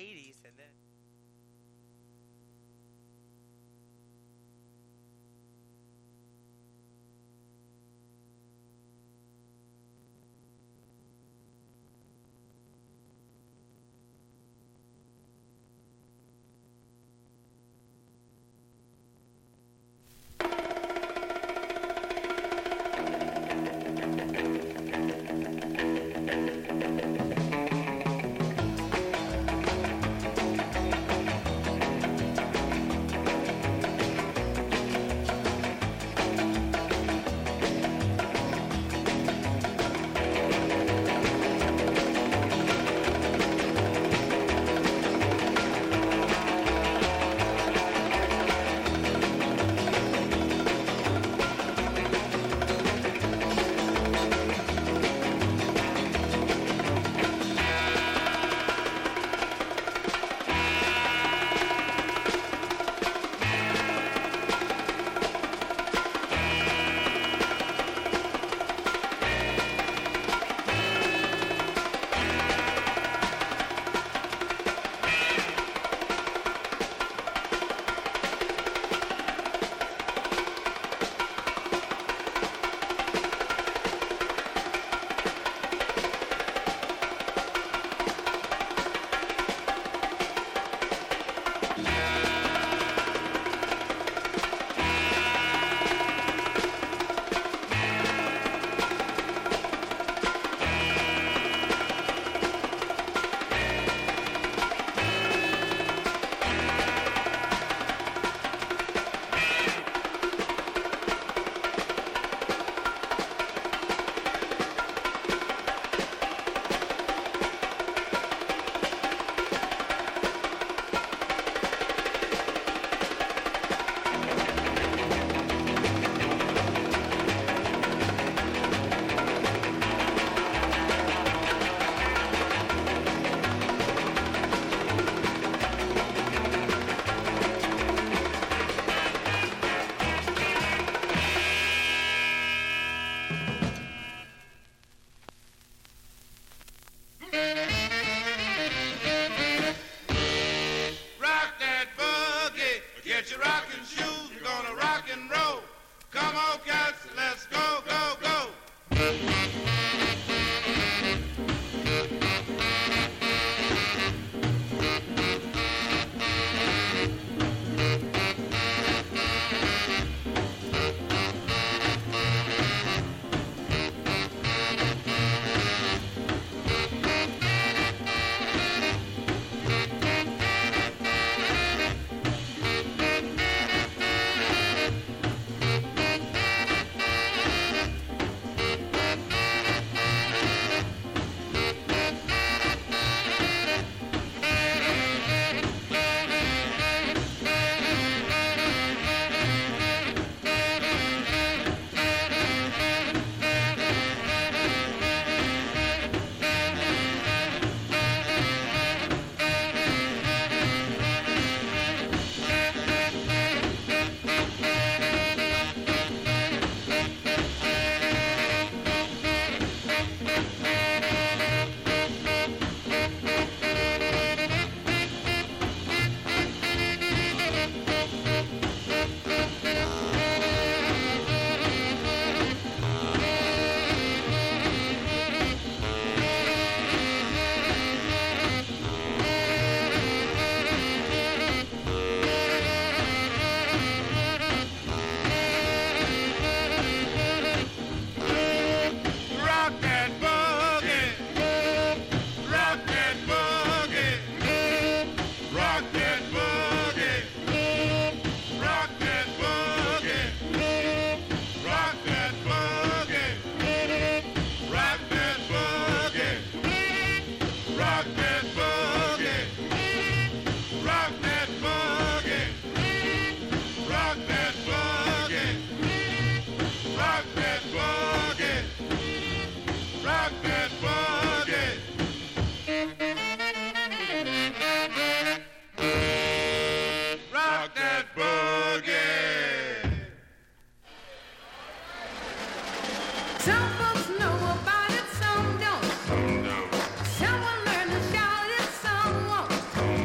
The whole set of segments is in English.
'80s, and then. Rock that boogie, get your rocking shoes, we're gonna rock and roll. Come on, cats, let's go, go, go. Some folks know about it, some don't. Some will learn to shout it, some won't.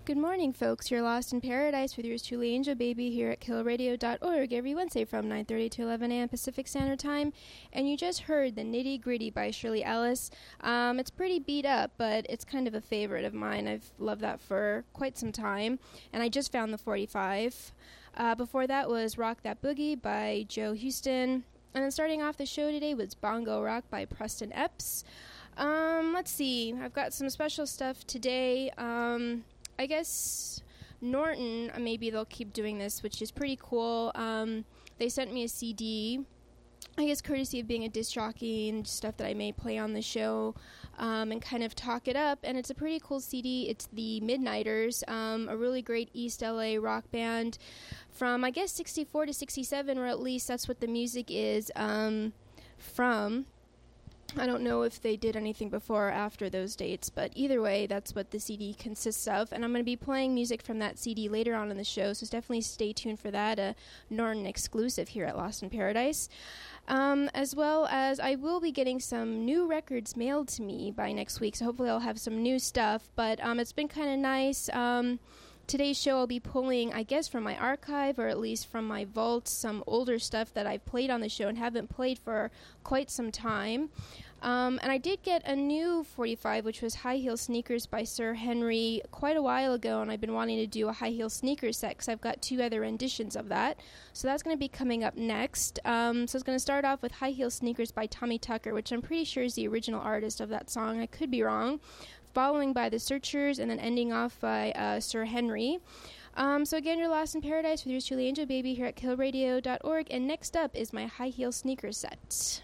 Good morning, folks. You're Lost in Paradise with yours truly, Angel Baby, here at killradio.org every Wednesday from 9:30 to 11 a.m. Pacific Standard Time. And you just heard The Nitty Gritty by Shirley Ellis. It's pretty beat up, but it's kind of a favorite of mine. I've loved that for quite some time. And I just found the 45. Before that was Rock That Boogie by Joe Houston. And then starting off the show today was Bongo Rock by Preston Epps. Let's see. I've got some special stuff today. I guess Norton, maybe they'll keep doing this, which is pretty cool. They sent me a CD, I guess courtesy of being a disc jockey and stuff that I may play on the show, and kind of talk it up. And it's a pretty cool CD. It's the Midnighters, a really great East LA rock band from, I guess, 64 to 67, or at least that's what the music is from. I don't know if they did anything before or after those dates, but either way, that's what the CD consists of. And I'm going to be playing music from that CD later on in the show, so definitely stay tuned for that, a Norton exclusive here at Lost in Paradise. As well as I will be getting some new records mailed to me by next week, so hopefully I'll have some new stuff. But it's been kind of nice. Today's show I'll be pulling, I guess, from my archive, or at least from my vault, some older stuff that I've played on the show and haven't played for quite some time. And I did get a new 45, which was High Heel Sneakers by Sir Henry quite a while ago, and I've been wanting to do a High Heel Sneakers set because I've got 2 other renditions of that. So that's going to be coming up next. So it's going to start off with High Heel Sneakers by Tommy Tucker, which I'm pretty sure is the original artist of that song. I could be wrong. Following by The Searchers, and then ending off by Sir Henry. So again, you're Lost in Paradise with yours truly, Angel Baby, here at killradio.org. And next up is my High Heel Sneakers set.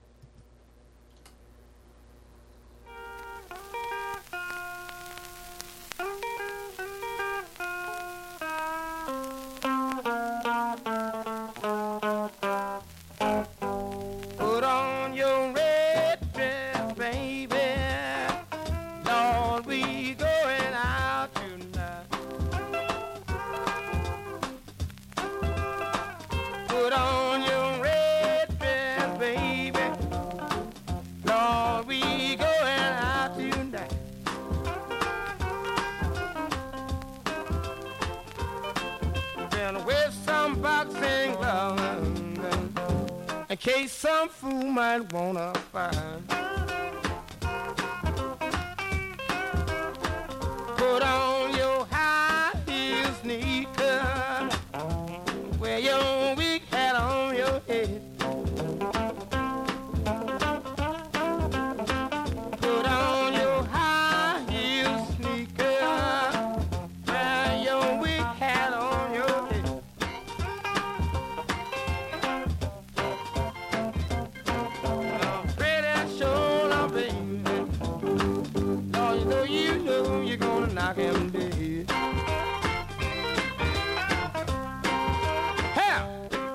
In case some fool might wanna find. Put on your high heel sneaker, wear your big hat on your head. Put on your high heel sneaker, wear your big hat on your head. Knock him dead. Hell!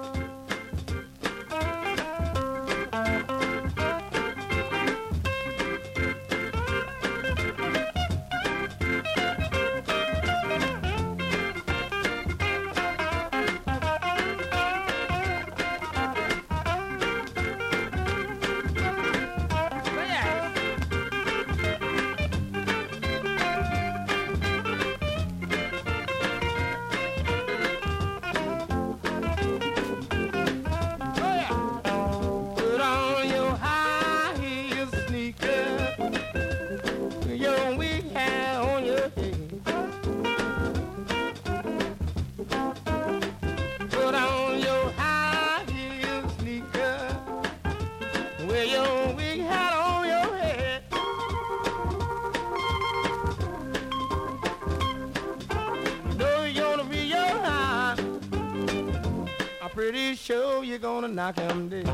Pretty sure you're gonna knock him dead.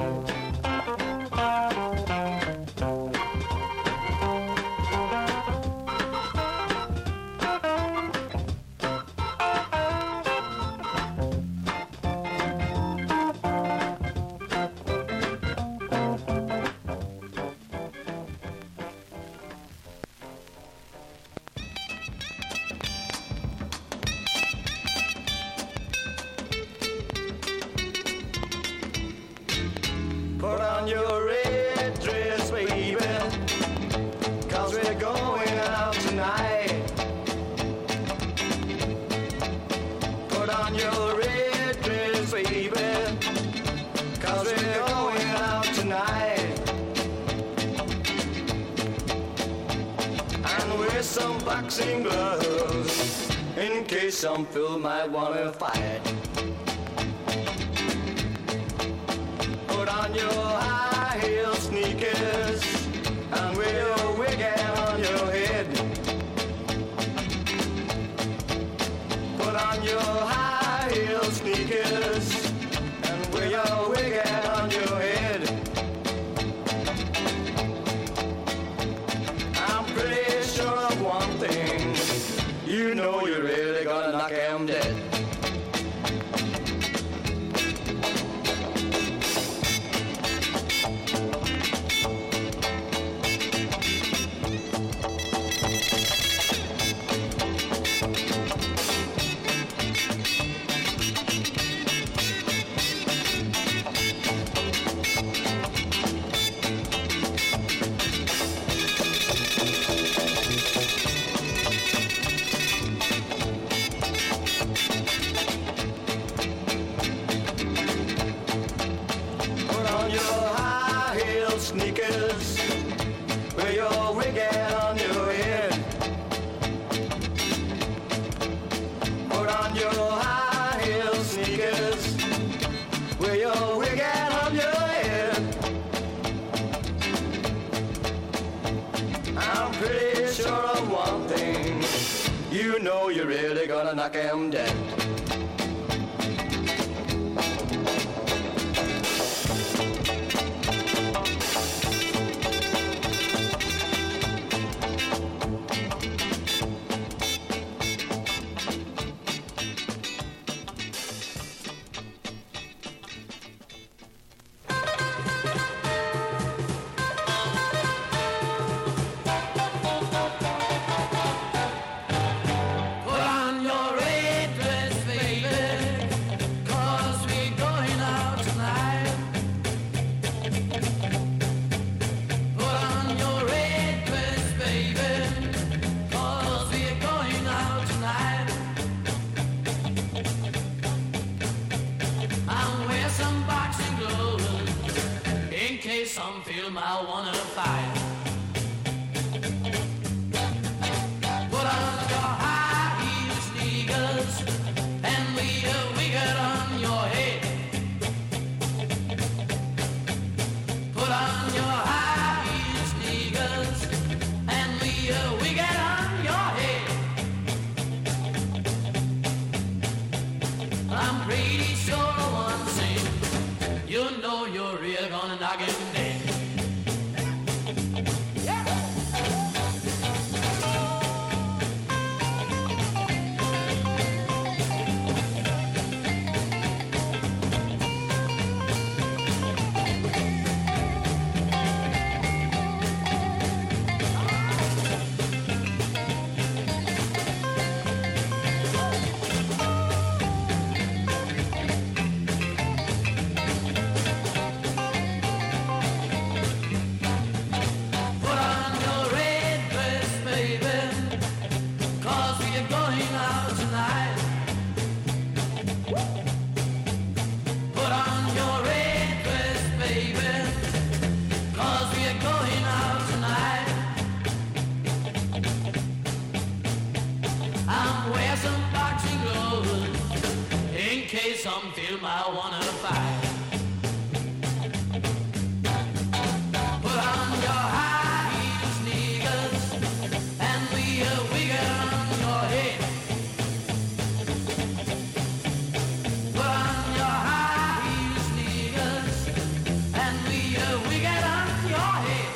Put on your tonight and wear some boxing gloves in case some fool might wanna fight. Put on your high heel sneakers and wear your wig on your head. Put on your high heel sneakers and wear your wig on your head. I'm pretty sure of one thing, you know you're really gonna knock him dead. You know you're really gonna knock him dead. Some feel might wanna fight. Put on your high heel sneakers and wear a wig on your head. Put on your high heel sneakers and wear a wig on your head. I'm pretty sure of one thing, you know you're really gonna knock him dead. Some feel might wanna fight. Put on your high heel sneakers and wear a wig on your head. Put on your high heel sneakers and wear a wig on your head.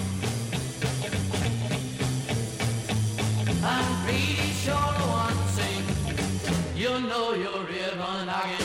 I'm pretty sure of one thing, you know you're real gonna knock it.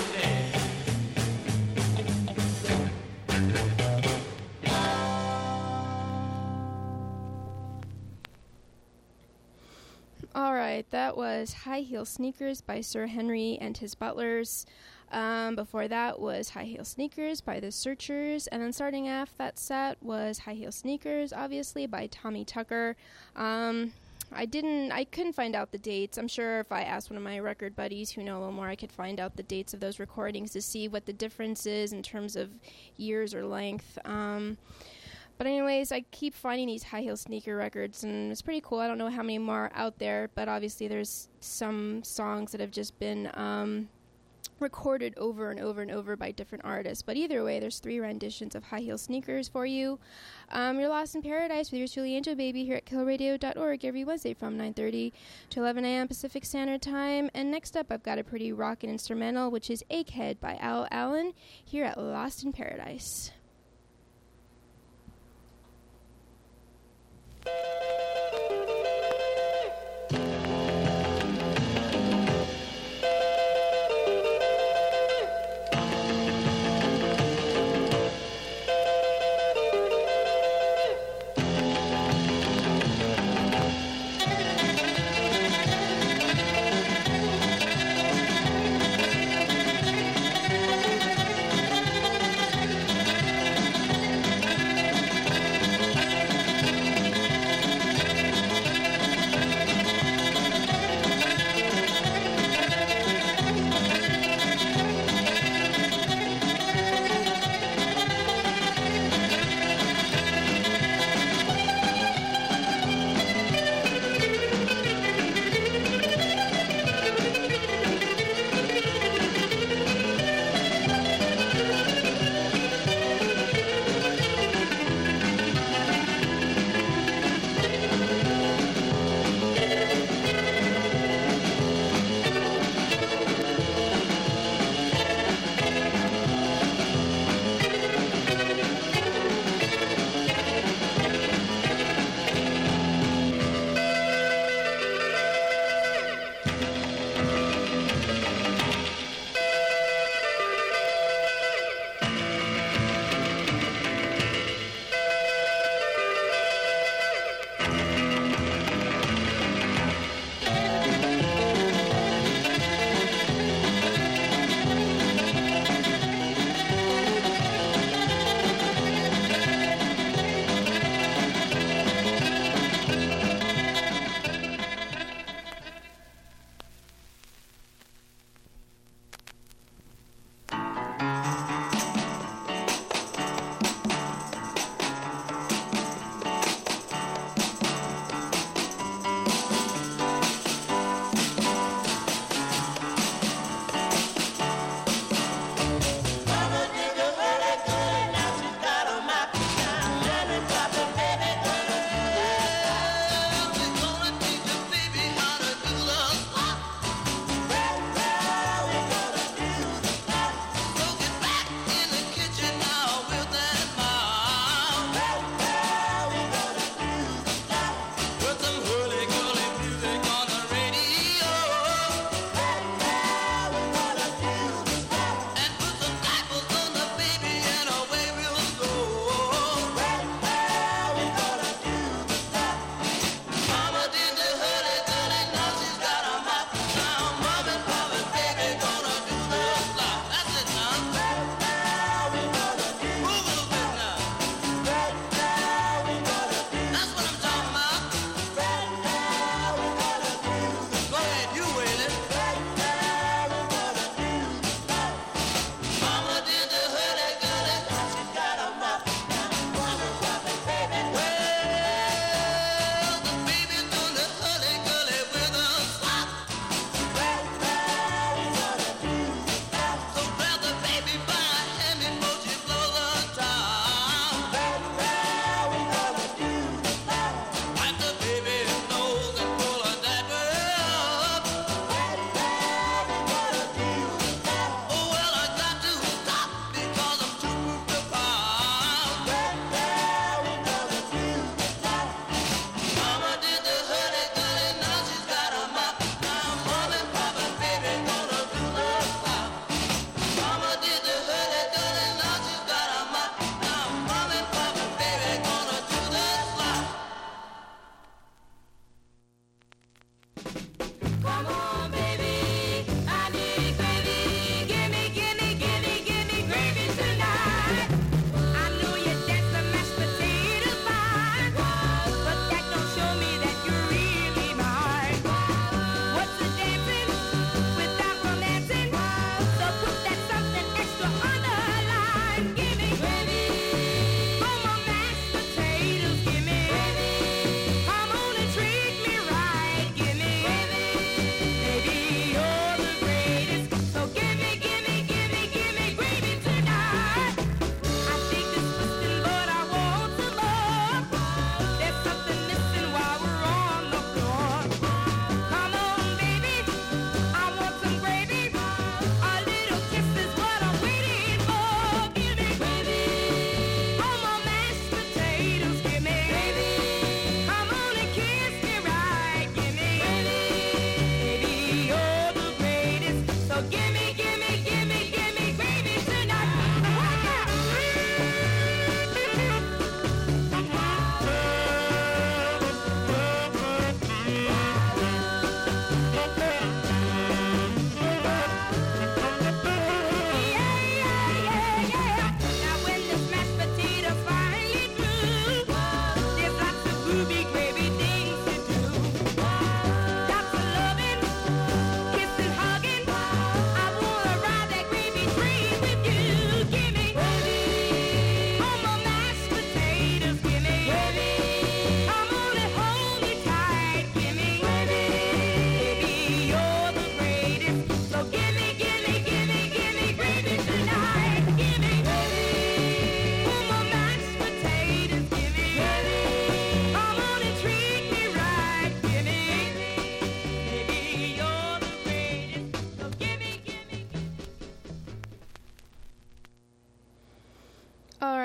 Alright, that was High Heel Sneakers by Sir Henry and His Butlers. Before that was High Heel Sneakers by The Searchers. And then starting off that set was High Heel Sneakers, obviously, by Tommy Tucker. I couldn't find out the dates. I'm sure if I asked one of my record buddies who know a little more, I could find out the dates of those recordings to see what the difference is in terms of years or length. But anyways, I keep finding these High Heel Sneaker records, and it's pretty cool. I don't know how many more are out there, but obviously there's some songs that have just been recorded over and over and over by different artists. But either way, there's 3 renditions of High Heel Sneakers for you. You're Lost in Paradise with yours truly, Angel Baby, here at killradio.org every Wednesday from 9:30 to 11 a.m. Pacific Standard Time. And next up, I've got a pretty rockin' instrumental, which is Egghead by Al Allen, here at Lost in Paradise.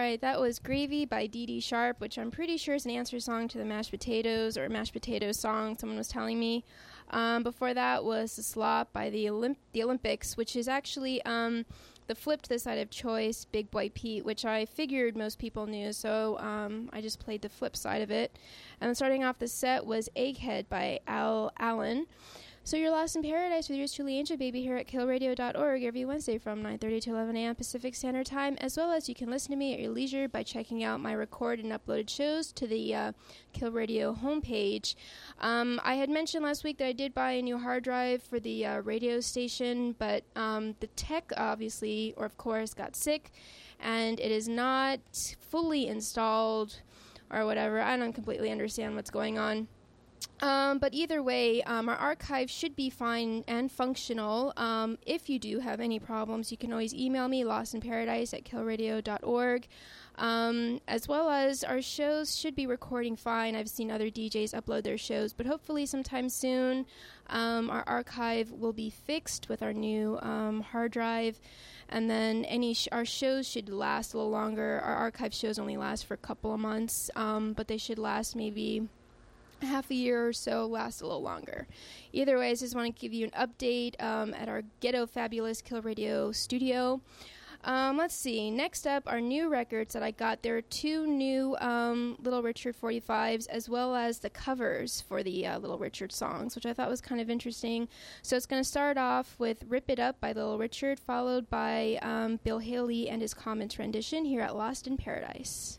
right, that was Gravy by Dee Dee Sharp, which I'm pretty sure is an answer song to the mashed potatoes or mashed potatoes song, someone was telling me. Before that was The Slop by the Olympics, which is actually the flip to the side of Choice, Big Boy Pete, which I figured most people knew, so I just played the flip side of it. And then starting off the set was Egghead by Al Allen. So you're Lost in Paradise with yours truly, Angel Baby, here at killradio.org every Wednesday from 9:30 to 11 a.m. Pacific Standard Time, as well as you can listen to me at your leisure by checking out my recorded and uploaded shows to the Kill Radio homepage. I had mentioned last week that I did buy a new hard drive for the radio station, but the tech obviously, or of course, got sick, and it is not fully installed or whatever. I don't completely understand what's going on. But either way, our archive should be fine and functional. If you do have any problems, you can always email me, lostinparadise@killradio.org. As well as our shows should be recording fine. I've seen other DJs upload their shows, but hopefully sometime soon our archive will be fixed with our new hard drive. And then our shows should last a little longer. Our archive shows only last for a couple of months, but they should last maybe half a year or so, last a little longer. Either way, I just want to give you an update at our Ghetto Fabulous Kill Radio studio. Let's see. Next up, our new records that I got. There are two new Little Richard 45s, as well as the covers for the Little Richard songs, which I thought was kind of interesting. So it's going to start off with Rip It Up by Little Richard, followed by Bill Haley and his Commons rendition here at Lost in Paradise.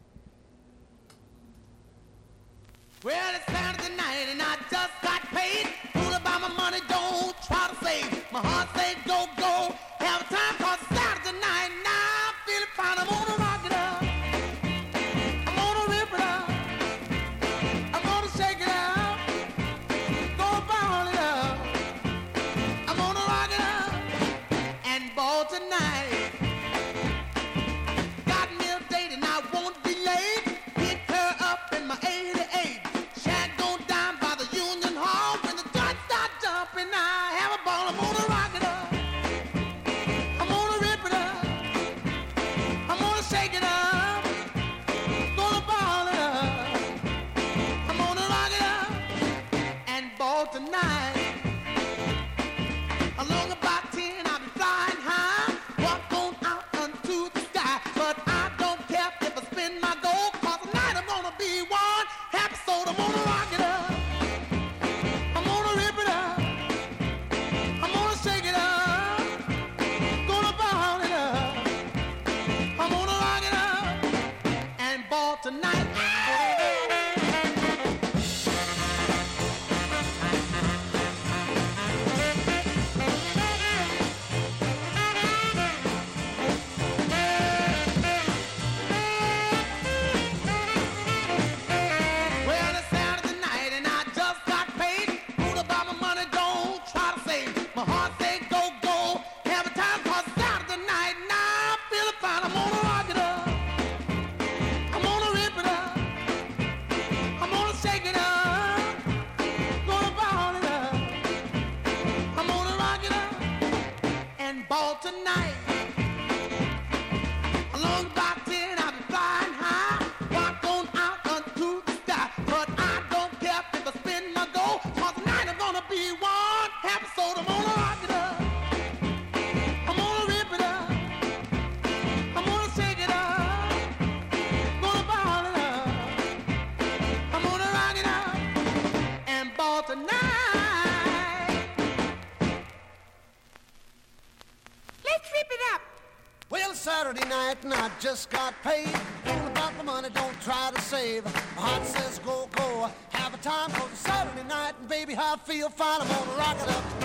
Well, it's Saturday night and I just got paid. Fool about my money, don't try to save. My heart said go, go, have a time, cause it's Saturday night. Now I'm feeling fine, I'm gonna rock it up. I'm gonna rip it up. I'm gonna shake it up. Gonna ball it up. I'm gonna rock it up and ball tonight. Got me a date and I won't be late. Pick her up in my 88. Saturday night and I just got paid. All about the money, don't try to save. My heart says go, go, have a time. Cause it's Saturday night and baby, I feel fine. I'm gonna rock it up.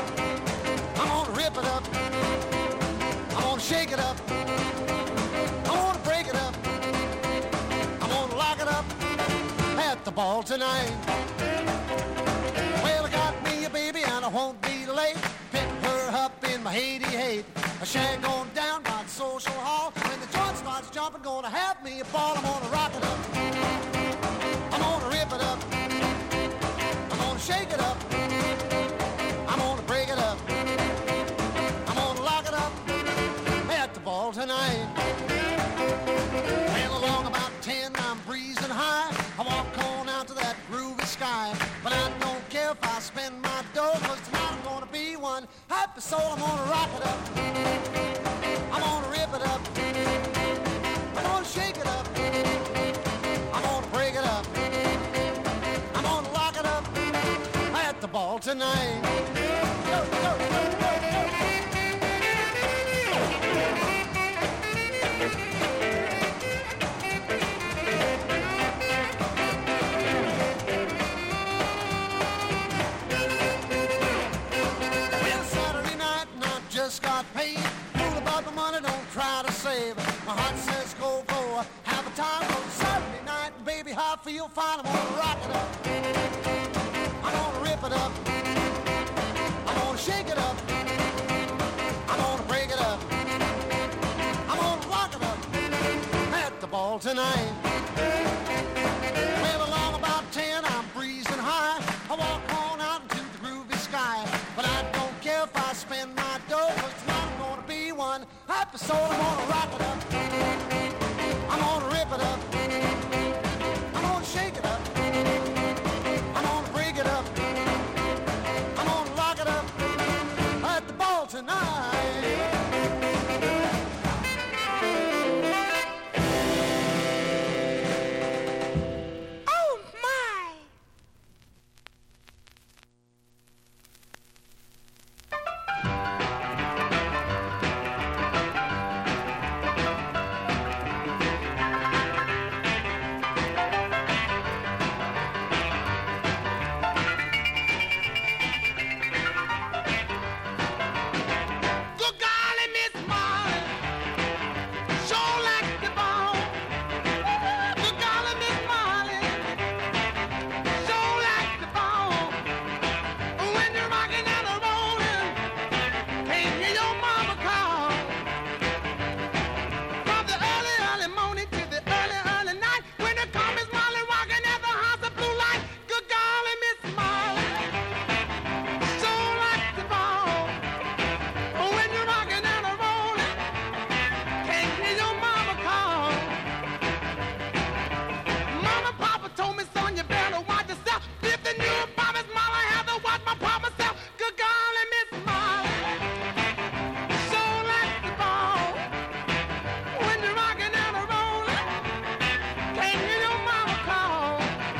I'm gonna rip it up. I'm gonna shake it up. I'm gonna break it up. I'm gonna lock it up at the ball tonight. Well, I got me a baby and I won't be late. Pick her up in my 88. A shag on down by the social hall. When the joint starts jumping, gonna have me a ball. I'm gonna rock it up. I'm gonna rip it up. I'm gonna shake it up. I'm gonna break it up. I'm gonna lock it up at the ball tonight. I walk on out to that groovy sky. But I don't care if I spend my dough, 'cause tonight I'm gonna be one happy soul. I'm gonna rock it up. I'm gonna rip it up. I'm gonna shake it up. I'm gonna break it up. I'm gonna lock it up at the ball tonight. Go, go, go, go, go. Just got paid. Fool about the money, don't try to save. My heart says go, go, have a time on Saturday night. Baby, how I feel fine. I'm gonna rock it up. I'm gonna rip it up. I'm gonna shake it up. I'm gonna break it up. I'm gonna rock it up at the ball tonight. Well, along about 10, I'm breezing high. I walk on out into the groovy sky. But I don't care if I spend my dough, 'cause tonight I'm gonna be one happy soul. I'm gonna rock it up. I'm gonna rip it up. I'm gonna shake it up. I'm gonna break it up. I'm gonna lock it up at the ball tonight. Oh, my! Good golly, Miss Molly, sure like the ball. Good golly, Miss Molly, sure like the ball. When you're rocking and a rolling, can't hear your mama call. From the early, early morning to the early, early night, when the come Miss Molly rocking at the house of blue light. Good golly, Miss Molly, sure like the ball. When you're rocking and a rolling, can't hear your mama call. Mama, Papa told me, son, you better watch yourself. If the new promise, Mama, I have to watch my Papa self. Good golly, Miss Molly, so like the ball. When you're rocking and a rolling, can't hear your mama call.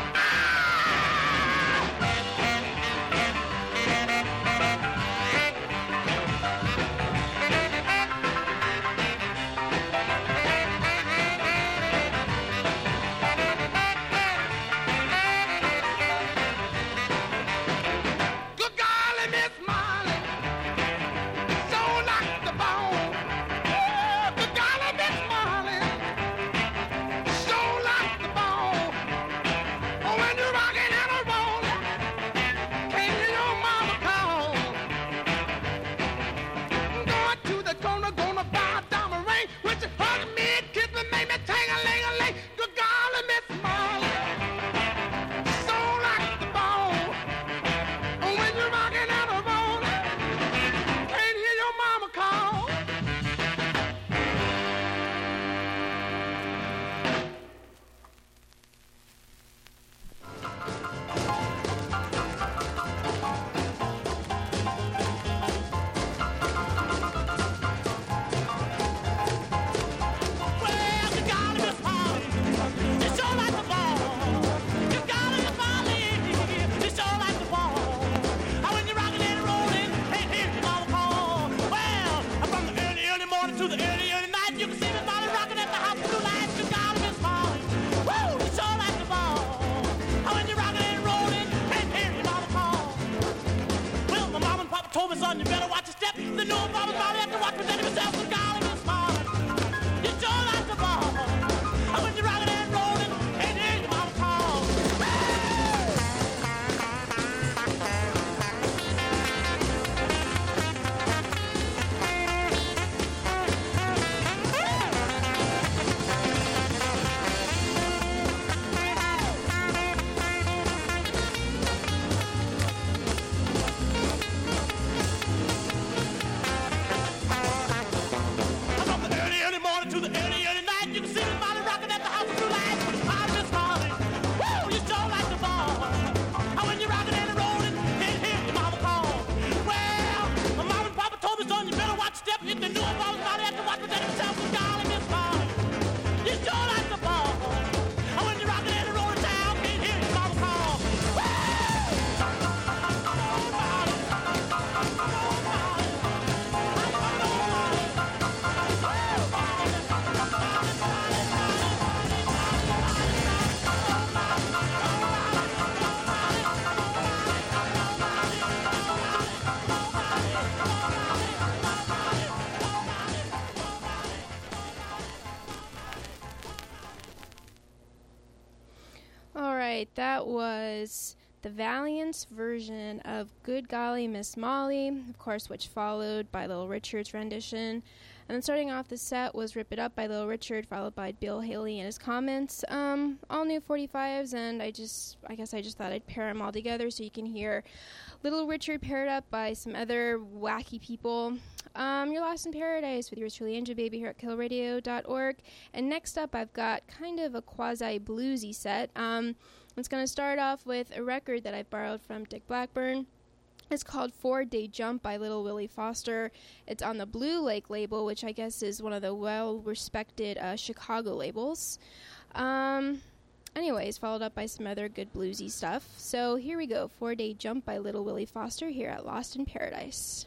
Good golly, Miss Molly, so like the ball. Good golly, Miss Molly, so like the ball. When you're rocking and a rolling, can't hear your mama call. Going to the corner, gonna buy a diamond ring. When you hug me and kiss me, make me ting-a-ling-a-ling. Good golly, Miss Molly, so like the ball. When you're rocking and a rolling, can't hear your mama call. Well, good golly, Miss Molly, you sure like the ball. Good golly, Miss Molly, you sure like the ball. When you're rocking and rolling, can't hear your mama call. Well, from the early, early morning to the early, early night, you can see Miss Molly rocking at the house of blue lights. Good golly, Miss Molly, woo, you sure like the ball. When you're rocking and rolling, can't hear your mama call. Well, my mama and Papa told me, son, you better watch your step. The new Mama Molly have to watch presenting himself. Good golly, Miss Molly, you sure like the ball. When you're rocking and rolling, can't hear your mama call. right, that was the Valiant's version of Good Golly Miss Molly, of course, which followed by Little Richard's rendition. And then starting off the set was Rip It Up by Little Richard, followed by Bill Haley and his comments. All new 45s, and I guess I just thought I'd pair them all together so you can hear Little Richard paired up by some other wacky people. You're Lost in Paradise with yours truly, Angel Baby, here at killradio.org. And next up, I've got kind of a quasi-bluesy set. It's going to start off with a record that I borrowed from Dick Blackburn. It's called 4-Day Jump by Little Willie Foster. It's on the Blue Lake label, which I guess is one of the well-respected Chicago labels. Anyways, followed up by some other good bluesy stuff. So here we go, 4-Day Jump by Little Willie Foster here at Lost in Paradise.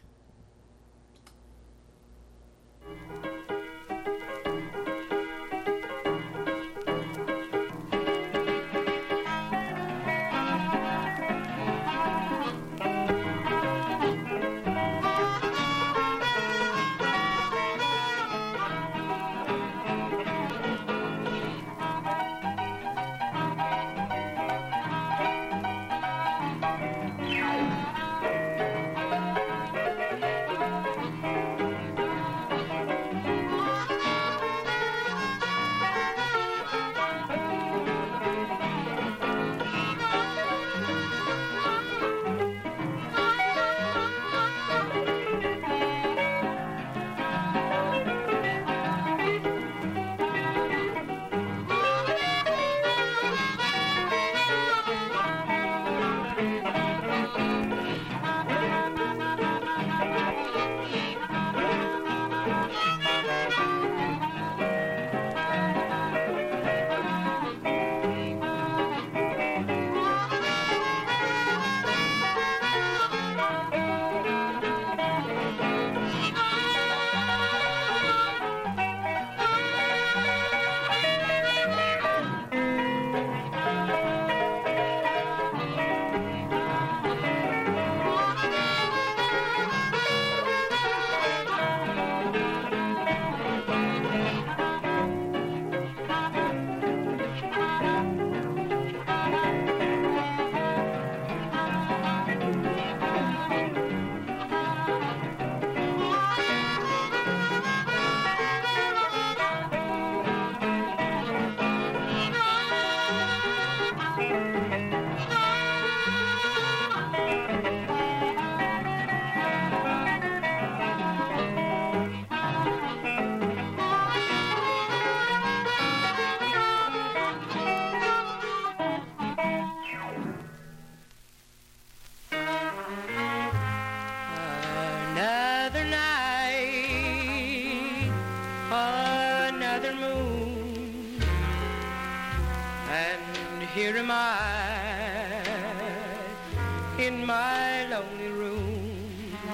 Here am I in my lonely room.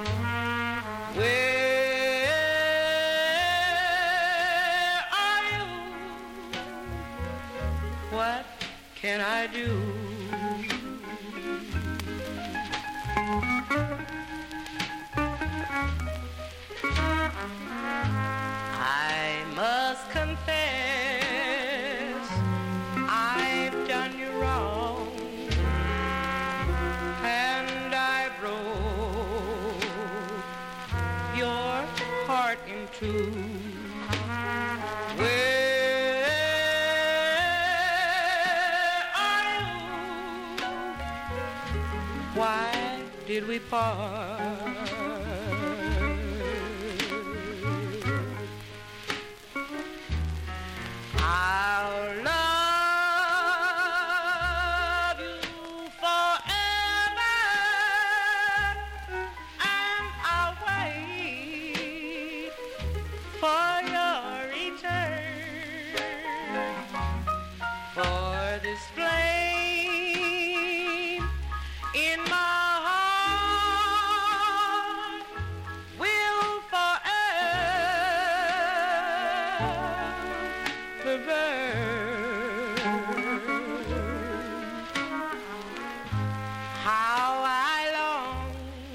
Where are you? What can I do? I must confess I've done you wrong, and I broke your heart in two. Where are you? Why did we part? I'll love you forever, and I'll wait for your return. For this flame in my heart will forever burn. How I long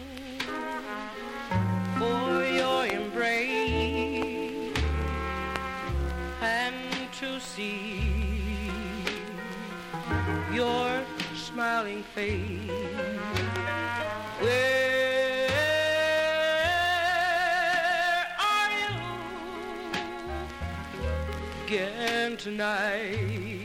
for your embrace and to see your smiling face. Where are you again tonight?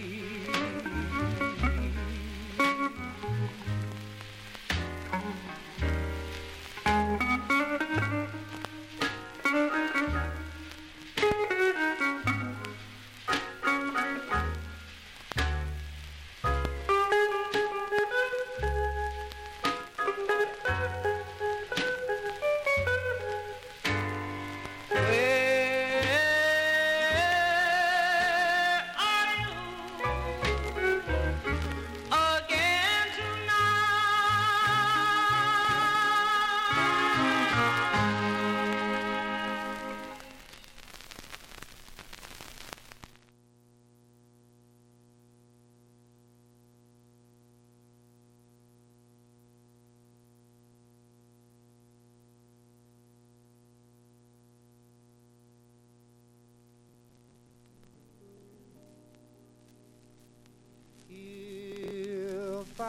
If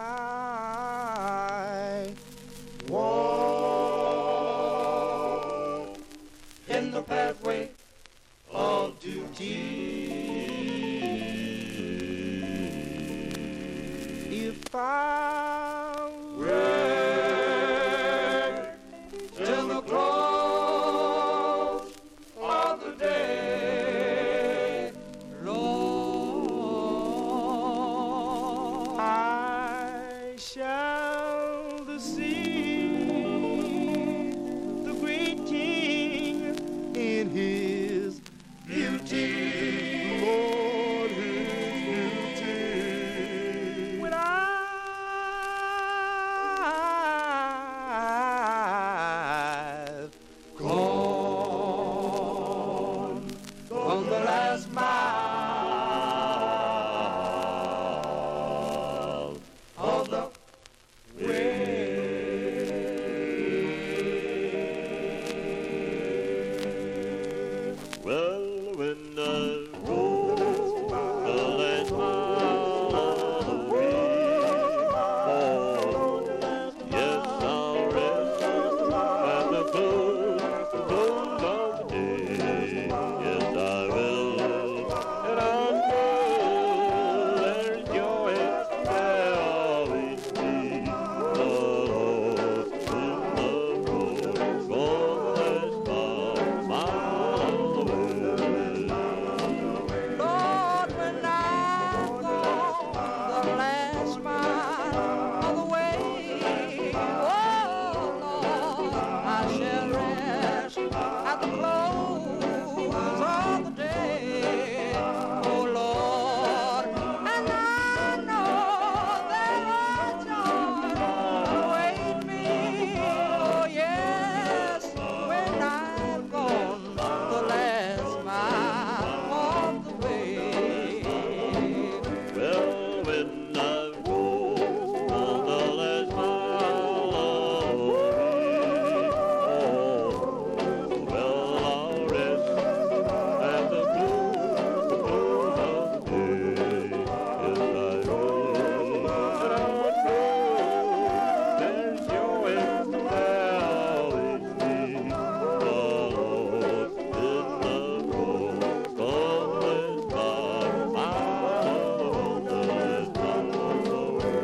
I walk in the pathway of duty, if I read till the close of the day, Lord, I shall see the great King in his beauty, Lord, his beauty. When I've gone on the last mile of the way. Well, when I roll the last mile of the way, oh, yes, I'll rest at the close of the day. Yes, I will, and I'm full, there's joy there always be. Lord, in the road, go the last mile of the way. Lord, when I've gone the last mile of the way, oh Lord, I shall rest at the close of the day, oh Lord, and I know there are joys await me, oh yes, when I've gone the last mile of the way. Well, when I roll on the last mile of the way, oh, well, I'll rest at the close of the day. Yes, I will, and I'm full, there's joy there always be. Lord, in the road, come last mile of the last mile of the way.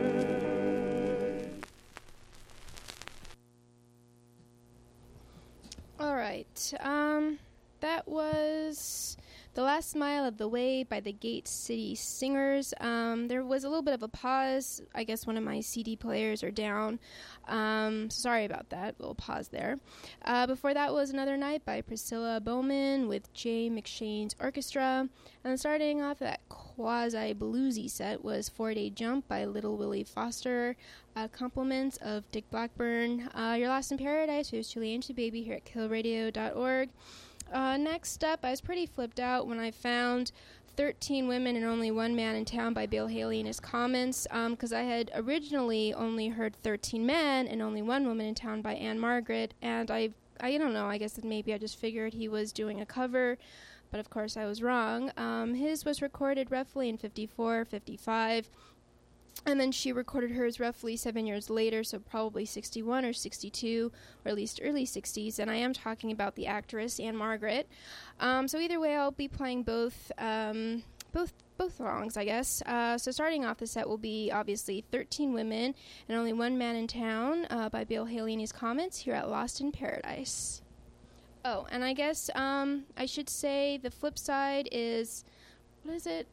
All right. That was The Last Mile of the Way by the Gate City Singers. There was a little bit of a pause. I guess one of my CD players are down. Sorry about that. Little pause there. Before that was Another Night by Priscilla Bowman with Jay McShane's Orchestra. And starting off that quasi-bluesy set was 4-Day Jump by Little Willie Foster. Compliments of Dick Blackburn. You're Lost in Paradise with Julie Angie Baby here at killradio.org. Next up, I was pretty flipped out when I found 13 Women and Only One Man in Town by Bill Haley in his comments, because I had originally only heard 13 Men and Only One Woman in Town by Anne Margaret, and I don't know, I guess that maybe I just figured he was doing a cover, but of course I was wrong. His was recorded roughly in 54, 55, And then she recorded hers roughly 7 years later, so probably 61 or 62, or at least early 60s. And I am talking about the actress Anne Margaret. So either way, I'll be playing both songs, I guess. So starting off the set will be obviously 13 Women and Only One Man in Town by Bill Haley and his Comets here at Lost in Paradise. Oh, and I guess I should say the flip side is, what is it?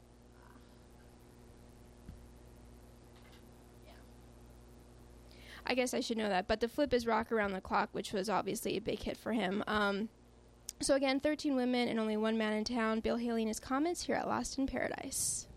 I guess I should know that, but the flip is Rock Around the Clock, which was obviously a big hit for him. So again, 13 Women and Only One Man in Town, Bill Haley and his Comets here at Lost in Paradise.